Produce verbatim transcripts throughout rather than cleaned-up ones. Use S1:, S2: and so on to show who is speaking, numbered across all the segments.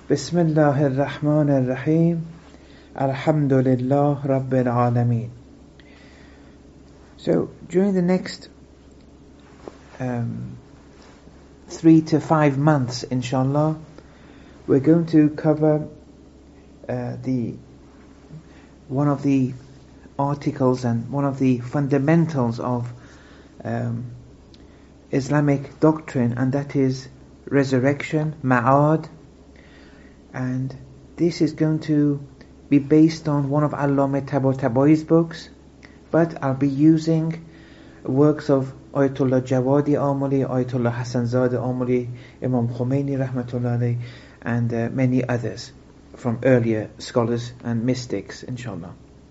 S1: Bismillahir Rahmanir Rahim. Alhamdulillah Rabbil Alameen. So during the next um, three to five months, inshallah, we're going to cover uh, the one of the articles and one of the fundamentals of um, Islamic doctrine, and that is resurrection, ma'ad. And this is going to be based on one of Allama Tabataba'i's books, but I'll be using works of Ayatollah Jawadi Amuli, Ayatollah Hasanzadeh Amuli, Imam Khomeini Rahmatullah alayhi, and uh, many others from earlier scholars and mystics, inshallah.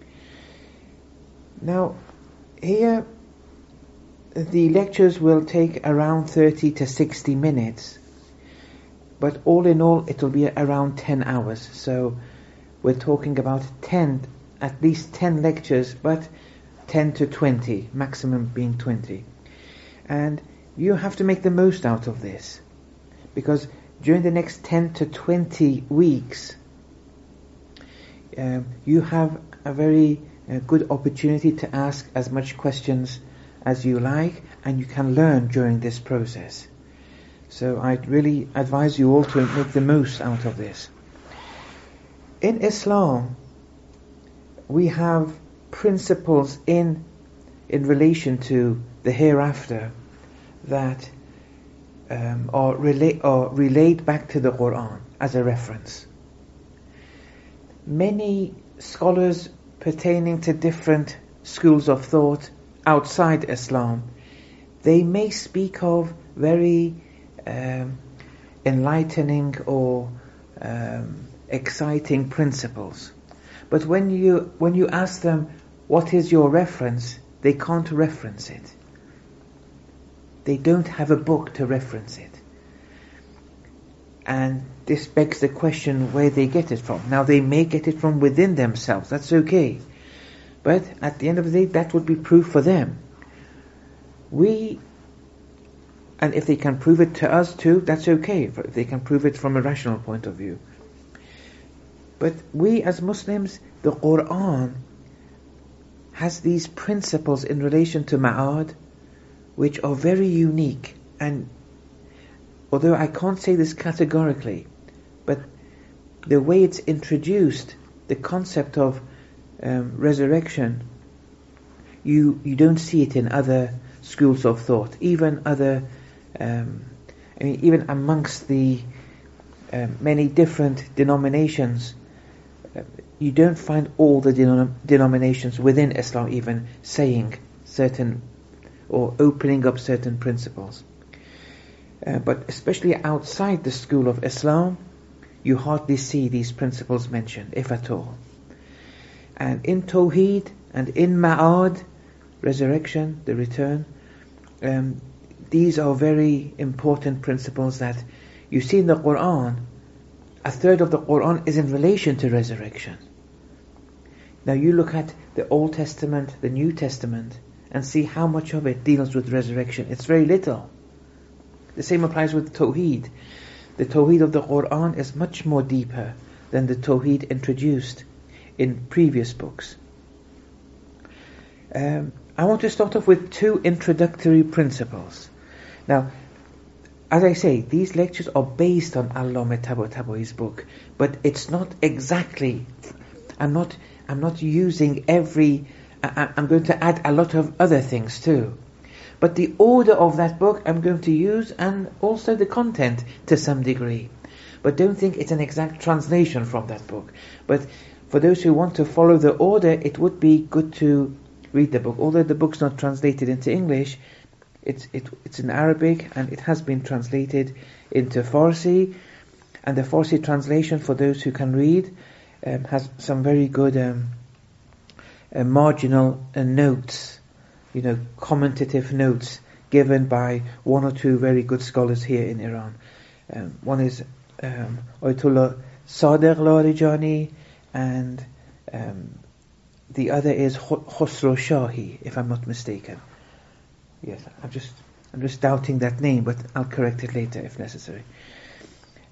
S1: Now, here the lectures will take around thirty to sixty minutes, but all in all it will be around ten hours. So we're talking about ten, at least ten lectures, but ten to twenty, maximum being twenty. And you have to make the most out of this, because during the next ten to twenty weeks, um, you have a very uh, good opportunity to ask as much questions as you like, and you can learn during this process. So I'd really advise you all to make the most out of this. In Islam, we have principles in in relation to the hereafter that um, are relate are relayed back to the Quran as a reference. Many scholars pertaining to different schools of thought outside Islam, they may speak of very um, enlightening or um, exciting principles, but when you when you ask them what is your reference, they can't reference it. They don't have a book to reference it, and this begs the question where they get it from. Now, they may get it from within themselves, that's okay, but at the end of the day, that would be proof for them. We, and if they can prove it to us too, that's okay, if they can prove it from a rational point of view. But we as Muslims, the Quran has these principles in relation to ma'ad, which are very unique. And although I can't say this categorically, but the way it's introduced, the concept of um, resurrection, you you don't see it in other schools of thought, even other, um, I mean, even amongst the um, many different denominations, uh, you don't find all the denom- denominations within Islam even saying certain or opening up certain principles. Uh, but especially outside the school of Islam, you hardly see these principles mentioned, if at all. And in Tawheed and in Ma'ad, resurrection, the return, um, these are very important principles that you see in the Quran. A third of the Quran is in relation to resurrection. Now you look at the Old Testament, the New Testament, and see how much of it deals with resurrection. It's very little. The same applies with Tawheed. The Tawheed of the Quran is much more deeper than the Tawheed introduced in previous books. Um, I want to start off with two introductory principles. Now, as I say, these lectures are based on Allama Tabataba'i's book, but it's not exactly. I'm not. I'm not using every. I, I'm going to add a lot of other things too. But the order of that book I'm going to use, and also the content to some degree. But don't think it's an exact translation from that book. But for those who want to follow the order, it would be good to read the book. Although the book's not translated into English, it's it, it's in Arabic, and it has been translated into Farsi. And the Farsi translation, for those who can read, um, has some very good um, uh, marginal uh, notes, you know, commentative notes given by one or two very good scholars here in Iran. Um, one is um, Ayatollah Sadiq Larijani, and um, the other is Khosrow Shahi, if I'm not mistaken. Yes, I'm just I'm just doubting that name, but I'll correct it later if necessary.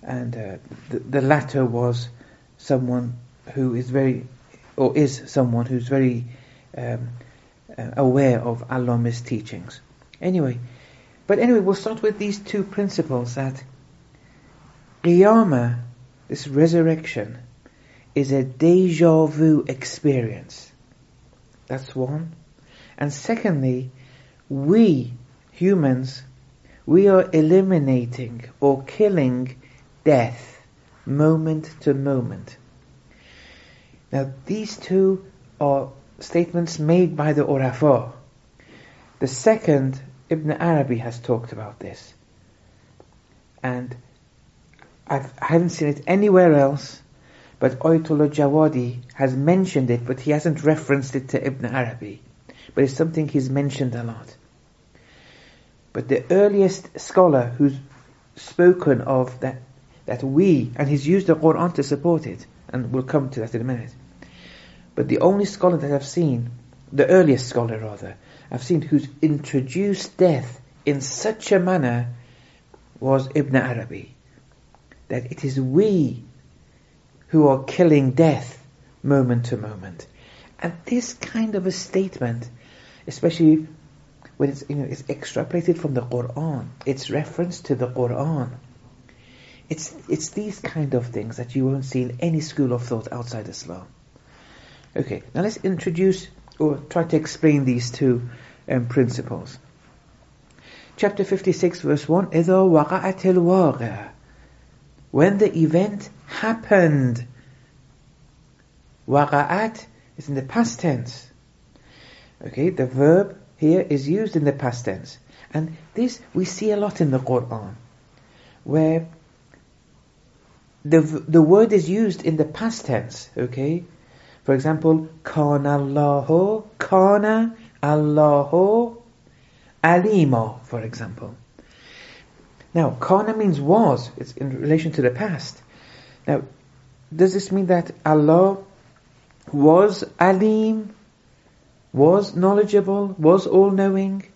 S1: and uh, the, the latter was someone who is very, or is someone who's very um, uh, aware of Allama's teachings. Anyway, but anyway, we'll start with these two principles, that Qiyamah, this resurrection, is a deja vu experience. That's one. And secondly, we, humans, we are eliminating or killing death moment to moment. Now these two are statements made by the Urafa. The second, Ibn Arabi has talked about this. And I've, I haven't seen it anywhere else, but Ayatollah Jawadi has mentioned it, but he hasn't referenced it to Ibn Arabi. But it's something he's mentioned a lot. But the earliest scholar who's spoken of that, that we, and he's used the Quran to support it, and we'll come to that in a minute. But the only scholar that I've seen, the earliest scholar rather, I've seen who's introduced death in such a manner was Ibn Arabi. That it is we who are killing death moment to moment. And this kind of a statement, especially when it's, you know, it's extrapolated from the Quran, it's reference to the Quran. It's it's these kind of things that you won't see in any school of thought outside Islam. Okay, now let's introduce or try to explain these two um, principles. Chapter fifty-six, verse one, إِذَا وَقَعَتِ الْوَاقِعَةِ, when the event happened. Waqa'at is in the past tense. Okay, the verb here is used in the past tense. And this we see a lot in the Quran, where the the word is used in the past tense. Okay, for example, Kana Allahu, Kana Allahu Alima, for example. Now, Kana means was. It's in relation to the past. Now, does this mean that Allah was Alim, was knowledgeable, was all-knowing?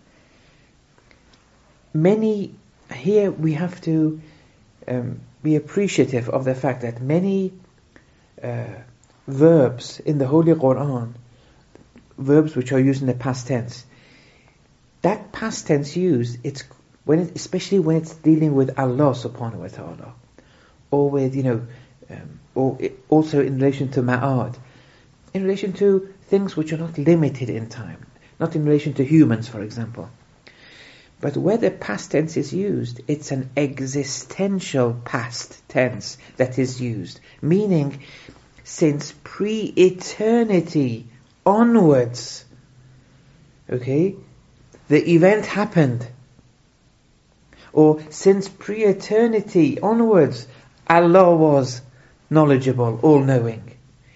S1: Many, here we have to um, be appreciative of the fact that many uh, verbs in the Holy Quran, verbs which are used in the past tense, that past tense used, it's when it, especially when it's dealing with Allah subhanahu wa ta'ala, or with, you know, um, or it, also in relation to ma'ad, in relation to things which are not limited in time, not in relation to humans, for example. But where the past tense is used, it's an existential past tense that is used, meaning since pre-eternity onwards, okay, the event happened. Or since pre-eternity onwards, Allah was knowledgeable, all-knowing.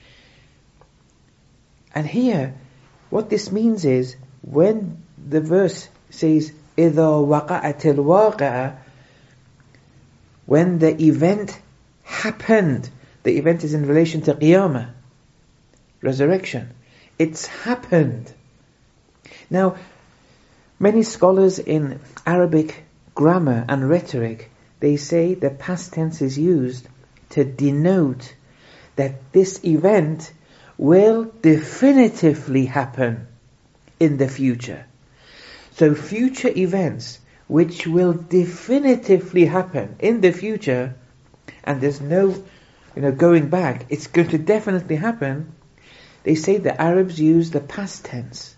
S1: And here, what this means is, when the verse says, إِذَا وَقَعَتِ الْوَاقِعَةِ, when the event happened, the event is in relation to Qiyamah, resurrection. It's happened. Now, many scholars in Arabic grammar and rhetoric, they say the past tense is used to denote that this event will definitively happen in the future. So future events which will definitively happen in the future, and there's no, you know, going back, it's going to definitely happen, they say the Arabs use the past tense.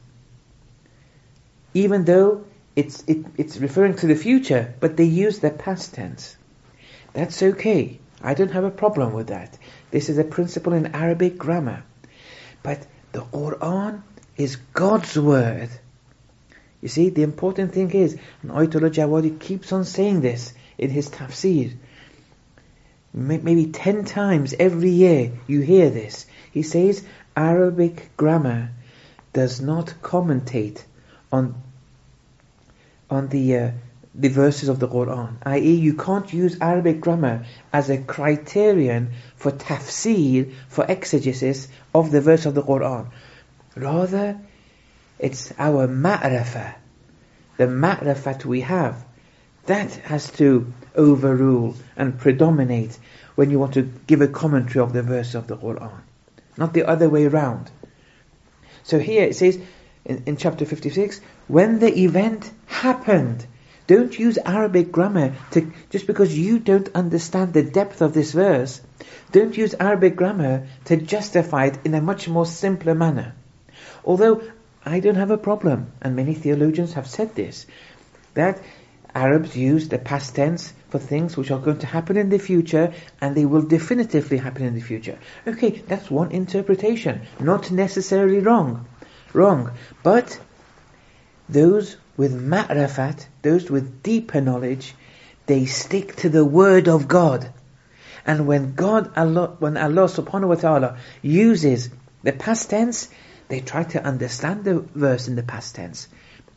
S1: Even though it's it, it's referring to the future, but they use the past tense. That's okay. I don't have a problem with that. This is a principle in Arabic grammar. But the Quran is God's word. You see, the important thing is, and Ayatollah Jawadi keeps on saying this in his tafsir, maybe ten times every year you hear this. He says, Arabic grammar does not commentate on on the uh, the verses of the Quran. that is, you can't use Arabic grammar as a criterion for tafsir, for exegesis of the verse of the Quran. Rather, it's our ma'rifah, the ma'rifat we have, that has to overrule and predominate when you want to give a commentary of the verse of the Qur'an. Not the other way round. So here it says, in, in chapter fifty-six, when the event happened. Don't use Arabic grammar to, just because you don't understand the depth of this verse, don't use Arabic grammar to justify it in a much more simpler manner. Although I don't have a problem, and many theologians have said this, that Arabs use the past tense for things which are going to happen in the future, and they will definitively happen in the future. Okay, that's one interpretation, not necessarily wrong. Wrong. But those with ma'rafat, those with deeper knowledge, they stick to the word of God. And when God, Allah, when Allah subhanahu wa ta'ala uses the past tense, they try to understand the verse in the past tense.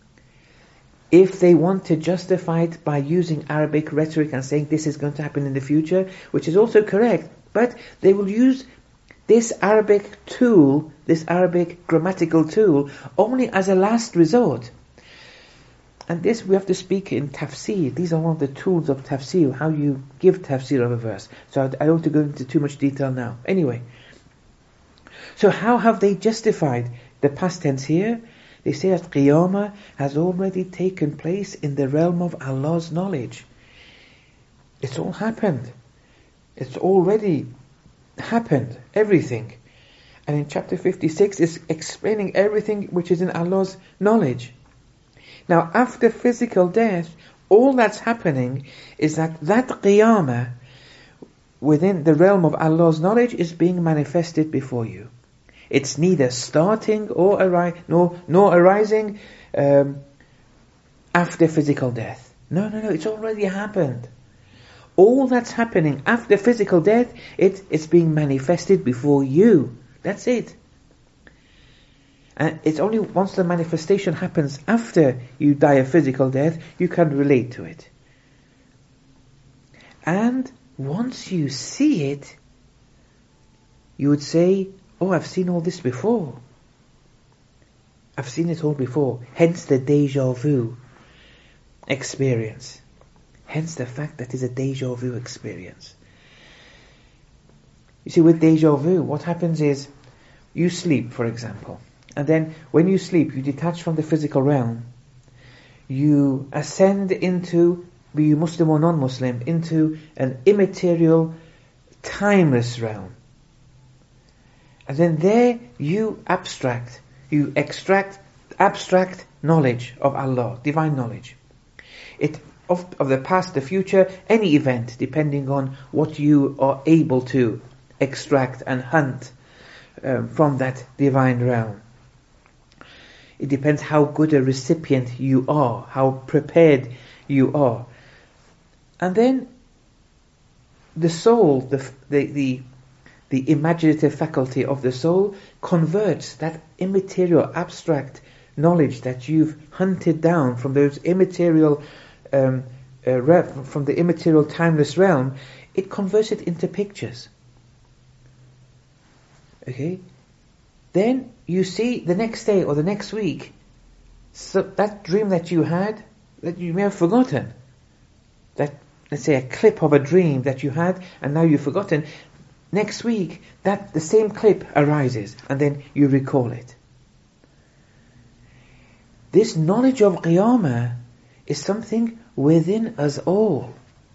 S1: If they want to justify it by using Arabic rhetoric and saying this is going to happen in the future, which is also correct, but they will use this Arabic tool, this Arabic grammatical tool, only as a last resort. And this we have to speak in tafsir. These are one of the tools of tafsir, how you give tafsir of a verse. So I don't want to go into too much detail now. Anyway, so how have they justified the past tense here? They say that Qiyamah has already taken place in the realm of Allah's knowledge. It's all happened. It's already happened, everything. And in chapter fifty-six, it's explaining everything which is in Allah's knowledge. Now, after physical death, all that's happening is that that Qiyamah within the realm of Allah's knowledge is being manifested before you. It's neither starting or ari- nor, nor arising um, after physical death. No, no, no, it's already happened. All that's happening after physical death, it, it's being manifested before you. That's it. And it's only once the manifestation happens after you die a physical death, you can relate to it. And once you see it, you would say, oh, I've seen all this before. I've seen it all before. Hence the deja vu experience. Hence the fact that it's a deja vu experience. You see, with deja vu, what happens is, you sleep, for example. And then when you sleep, you detach from the physical realm. You ascend into, be you Muslim or non-Muslim, into an immaterial, timeless realm. And then there you abstract, you extract abstract knowledge of Allah, divine knowledge. It of, of the past, the future, any event, depending on what you are able to extract and hunt um, from that divine realm. It depends how good a recipient you are, how prepared you are. And then the soul, the the the, the imaginative faculty of the soul converts that immaterial, abstract knowledge that you've hunted down from those immaterial, um, uh, re- from the immaterial timeless realm, it converts it into pictures. Okay? Then you see the next day or the next week, so that dream that you had, that you may have forgotten, that, let's say, a clip of a dream that you had and now you've forgotten, next week, that the same clip arises and then you recall it. This knowledge of Qiyamah is something within us all.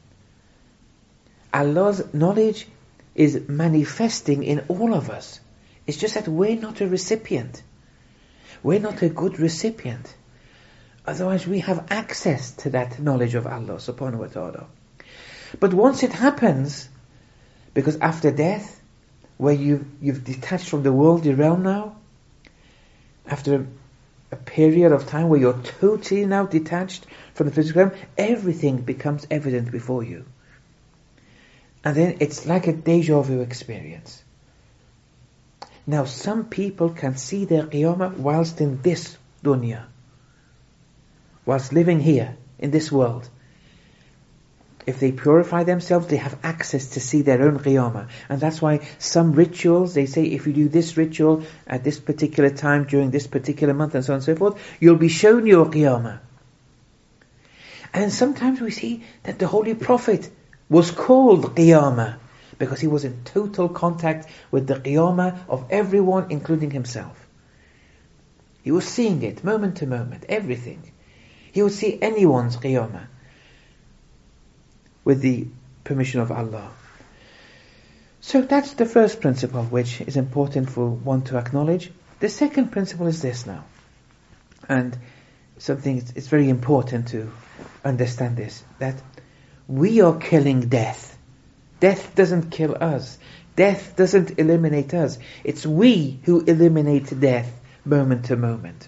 S1: Allah's knowledge is manifesting in all of us. It's just that we're not a recipient. We're not a good recipient. Otherwise we have access to that knowledge of Allah subhanahu wa ta'ala. But once it happens, because after death, where you, you've detached from the worldly realm now, after a period of time where you're totally now detached from the physical realm, everything becomes evident before you. And then it's like a deja vu experience. Now some people can see their qiyamah whilst in this dunya, whilst living here, in this world. If they purify themselves, they have access to see their own qiyamah. And that's why some rituals, they say if you do this ritual at this particular time during this particular month and so on and so forth, you'll be shown your qiyamah. And sometimes we see that the Holy Prophet was called Qiyamah because he was in total contact with the Qiyamah of everyone, including himself. He was seeing it moment to moment, everything. He would see anyone's Qiyamah with the permission of Allah. So that's the first principle which is important for one to acknowledge. The second principle is this now. And something, it's very important to understand this, that we are killing death. Death doesn't kill us. Death doesn't eliminate us. It's we who eliminate death moment to moment.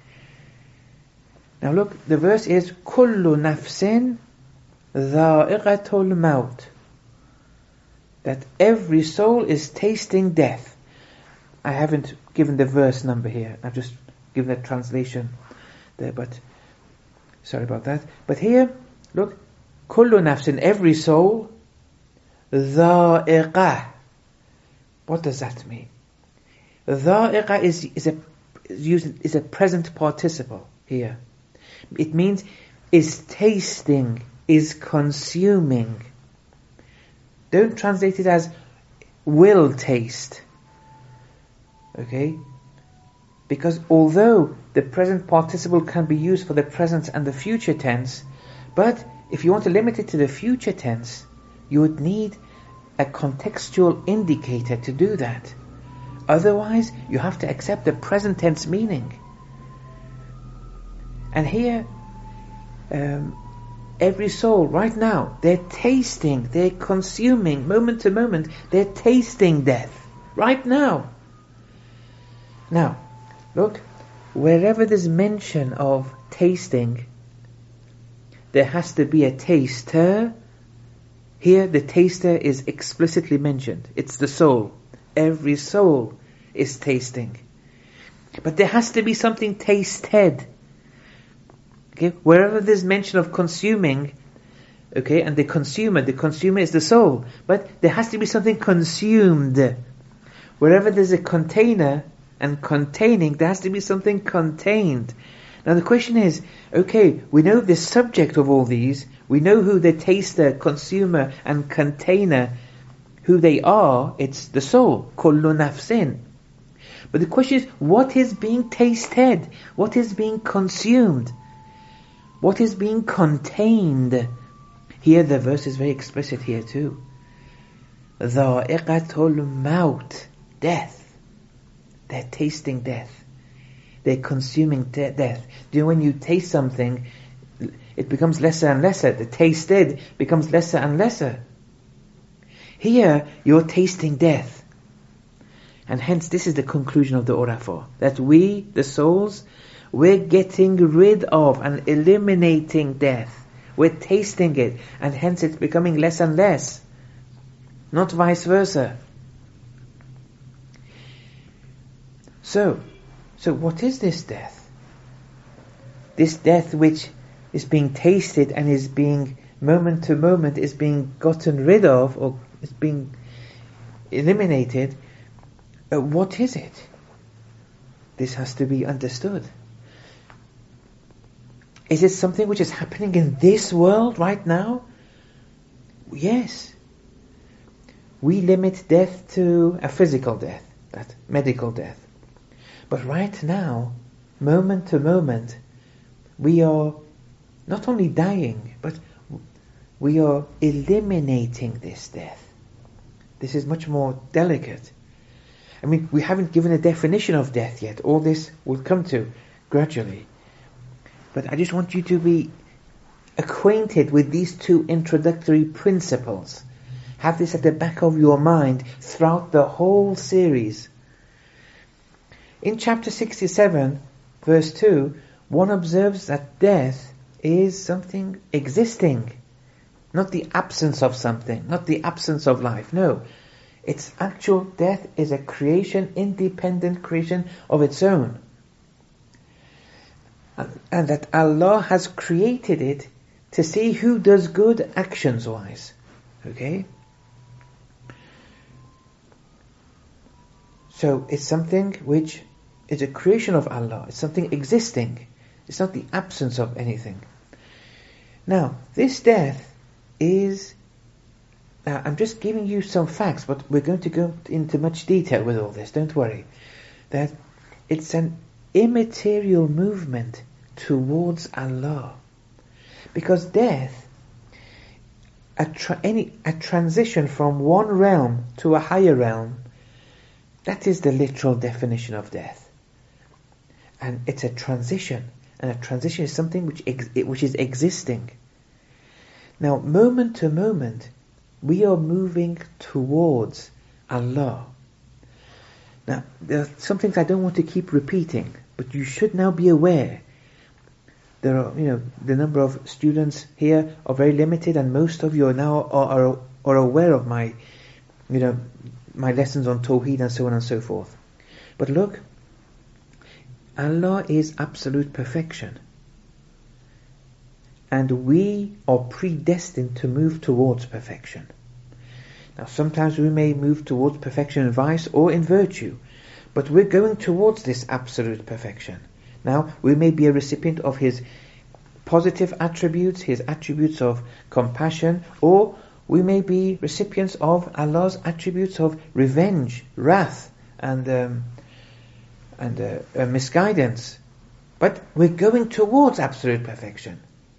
S1: Now look, the verse is كُلُّ نَفْسٍ ذَائِقَةُ الْمَوْتِ, that every soul is tasting death. I haven't given the verse number here. I've just given a translation there, but sorry about that. But here, look, كُلُّ نَفْسٍ, every soul, ذَائِقَةُ. What does that mean? ذَائِقَةُ is, is a used is a present participle here. It means is tasting, is consuming. Don't translate it as will taste. Okay? Because although the present participle can be used for the present and the future tense, but if you want to limit it to the future tense, you would need a contextual indicator to do that. Otherwise, you have to accept the present tense meaning. And here, um, every soul, right now, they're tasting, they're consuming, moment to moment, they're tasting death. Right now. Now, look, wherever there's mention of tasting, there has to be a taster. Here, the taster is explicitly mentioned. It's the soul. Every soul is tasting. But there has to be something tasted. Okay, wherever there's mention of consuming, okay, and the consumer, the consumer is the soul, but there has to be something consumed. Wherever there's a container and containing, there has to be something contained. Now the question is, okay, we know the subject of all these, we know who the taster, consumer and container, who they are, it's the soul, kullu nafsin. But the question is, what is being tasted? What is being consumed? What is being contained? Here the verse is very explicit here too. Dha'iqatul maut, death. They're tasting death. They're consuming de- death. Do you know when you taste something, it becomes lesser and lesser. The tasted becomes lesser and lesser. Here, you're tasting death. And hence, this is the conclusion of the Urafa. That we, the souls, we're getting rid of and eliminating death. We're tasting it. And hence, it's becoming less and less. Not vice versa. So, so what is this death? This death which is being tasted and is being, moment to moment, is being gotten rid of, or is being eliminated. Uh, what is it? This has to be understood. Is it something which is happening in this world right now? Yes. We limit death to a physical death, that medical death. But right now, moment to moment, we are not only dying, but we are eliminating this death. This is much more delicate. I mean, we haven't given a definition of death yet. All this will come to gradually. But I just want you to be acquainted with these two introductory principles. Have this at the back of your mind throughout the whole series. In chapter sixty-seven, verse two, one observes that death is something existing. Not the absence of something, not the absence of life. No, its actual death is a creation, independent creation of its own. And, and that Allah has created it to see who does good actions-wise. Okay? So it's something which is a creation of Allah. It's something existing. It's not the absence of anything. Now, this death is, now I'm just giving you some facts, but we're going to go into much detail with all this, don't worry. That it's an immaterial movement towards Allah. Because death, a, tra- any, a transition from one realm to a higher realm, that is the literal definition of death. And it's a transition. And a transition is something which ex- which is existing. Now, moment to moment, we are moving towards Allah. Now, there are some things I don't want to keep repeating, but you should now be aware. There are, you know, the number of students here are very limited, and most of you are now are, are, are aware of my, you know, my lessons on Tawheed and so on and so forth. But look, Allah is absolute perfection. And we are predestined to move towards perfection. Now sometimes we may move towards perfection in vice or in virtue, but we're going towards this absolute perfection. Now we may be a recipient of His positive attributes, His attributes of compassion, or we may be recipients of Allah's attributes of revenge, wrath, and um, and uh, uh, misguidance. But we're going towards absolute perfection.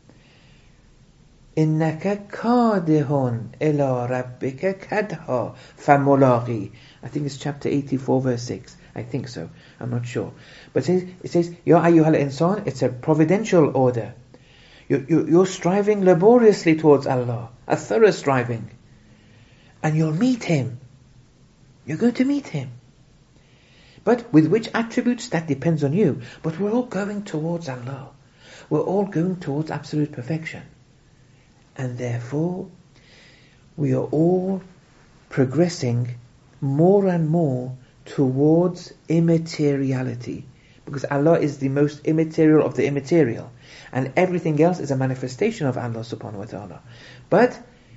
S1: إِنَّكَ كَادِهٌ إِلَىٰ رَبِّكَ كَدْهًا فَمُلَاقِيهِ. I think it's chapter eighty-four, verse six. I think so. I'm not sure. But it says, it says يَا أَيُّهَا الْإِنسَانِ. It's a providential order. You're, you're, you're striving laboriously towards Allah. A thorough striving. And you'll meet Him. You're going to meet Him. But with which attributes, that depends on you. But we're all going towards Allah. We're all going towards absolute perfection. And therefore, we are all progressing more and more towards immateriality. Because Allah is the most immaterial of the immaterial. And everything else is a manifestation of Allah subhanahu wa ta'ala. But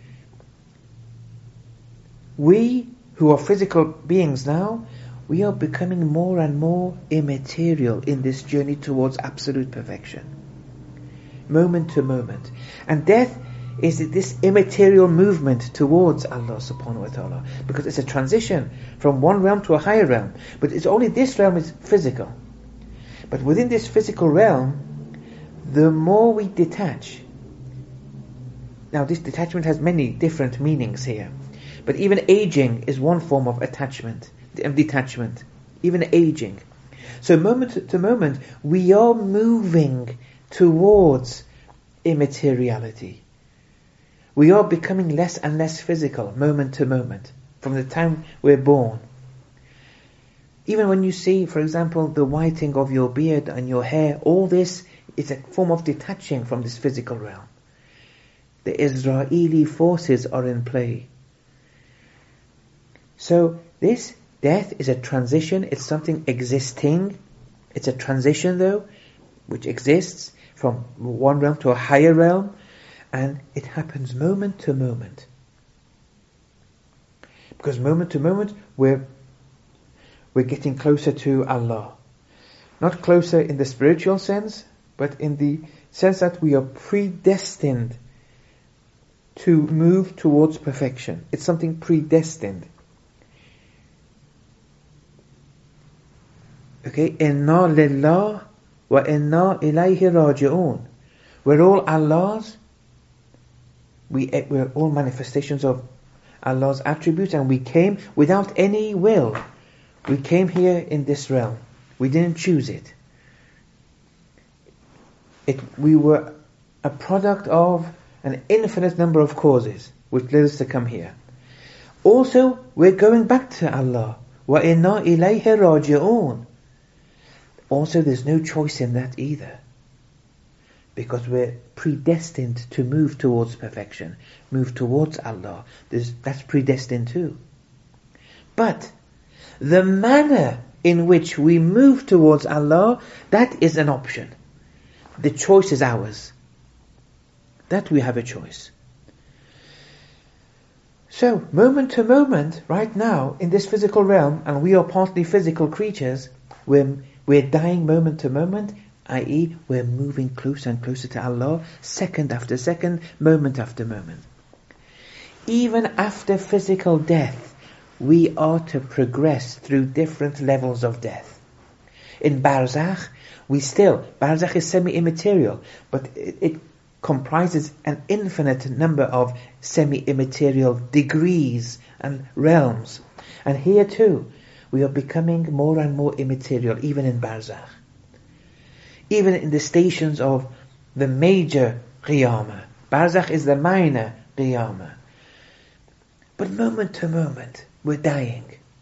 S1: we who are physical beings now, we are becoming more and more immaterial in this journey towards absolute perfection. Moment to moment. And death is this immaterial movement towards Allah subhanahu wa ta'ala. Because it's a transition from one realm to a higher realm. But it's only this realm is physical. But within this physical realm, the more we detach. Now this detachment has many different meanings here. But even aging is one form of attachment. Detachment, even aging. So moment to moment, we are moving towards immateriality. We are becoming less and less physical, moment to moment, from the time we're born. Even when you see, for example, the whitening of your beard and your hair, all this is a form of detaching from this physical realm. The Israeli forces are in play. So this death is a transition, it's something existing. It's a transition though, which exists from one realm to a higher realm, and it happens moment to moment. Because moment to moment, we're, we're getting closer to Allah. Not closer in the spiritual sense, but in the sense that we are predestined to move towards perfection. It's something predestined. Okay, inna lillah wa inna ilayhi raji'un. We're all Allah's. We, we're all manifestations of Allah's attributes, and we came without any will. We came here in this realm. We didn't choose it. It we were a product of an infinite number of causes which led us to come here. Also, we're going back to Allah. Wa inna ilayhi raji'un. Also, there's no choice in that either. Because we're predestined to move towards perfection. Move towards Allah. There's, that's predestined too. But the manner in which we move towards Allah, that is an option. The choice is ours. That we have a choice. So, moment to moment, right now, in this physical realm, and we are partly physical creatures, we're We're dying moment to moment, that is, we're moving closer and closer to Allah, second after second, moment after moment. Even after physical death, we are to progress through different levels of death. In Barzakh, we still, Barzakh is semi-immaterial, but it, it comprises an infinite number of semi-immaterial degrees and realms. And here too, we are becoming more and more immaterial, even in Barzakh. Even in the stations of the major Qiyamah. Barzakh is the minor Qiyamah. But moment to moment, we're dying.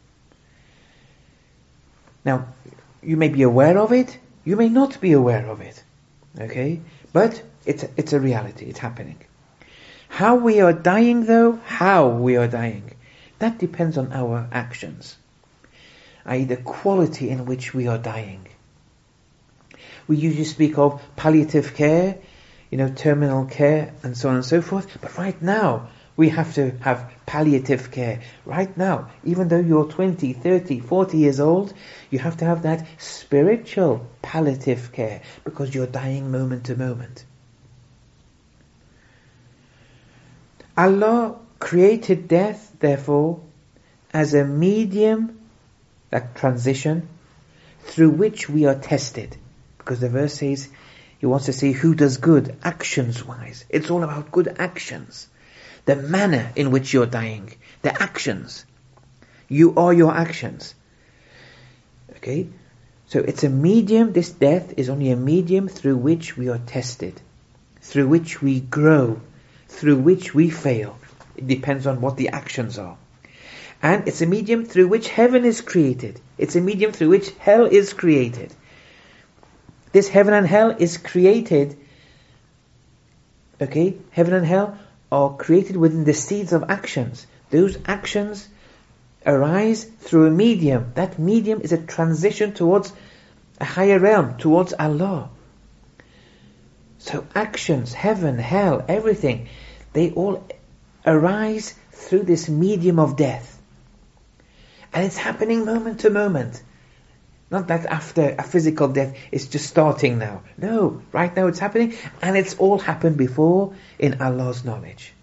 S1: Now, you may be aware of it, you may not be aware of it. Okay? But it's a, it's a reality, it's happening. How we are dying though, how we are dying, that depends on our actions. that is the quality in which we are dying. We usually speak of palliative care, you know, terminal care, and so on and so forth. But right now, we have to have palliative care. Right now, even though you're twenty, thirty, forty years old, you have to have that spiritual palliative care, because you're dying moment to moment. Allah created death, therefore, as a medium, that transition, through which we are tested. Because the verse says, He wants to see who does good, actions-wise. It's all about good actions. The manner in which you're dying. The actions. You are your actions. Okay? So it's a medium, this death is only a medium through which we are tested. Through which we grow. Through which we fail. It depends on what the actions are. And it's a medium through which heaven is created. It's a medium through which hell is created. This heaven and hell is created, okay, heaven and hell are created within the seeds of actions. Those actions arise through a medium. That medium is a transition towards a higher realm, towards Allah. So actions, heaven, hell, everything, they all arise through this medium of death. And it's happening moment to moment. Not that after a physical death, it's just starting now. No, right now it's happening, and it's all happened before in Allah's knowledge.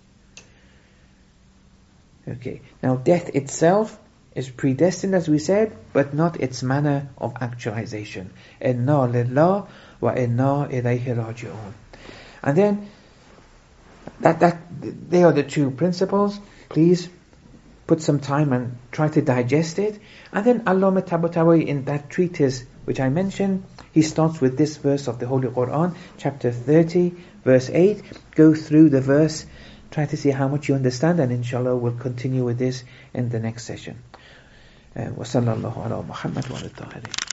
S1: Okay, now death itself is predestined, as we said, but not its manner of actualization. Inna lillah wa inna ilayhi raji'un. And then, that that they are the two principles. Please put some time and try to digest it. And then Allama Tabatawi, in that treatise which I mentioned, he starts with this verse of the Holy Quran, chapter thirty, verse eight. Go through the verse, try to see how much you understand, and inshallah we'll continue with this in the next session. Uh, wa sallallahu ala Muhammad wa ala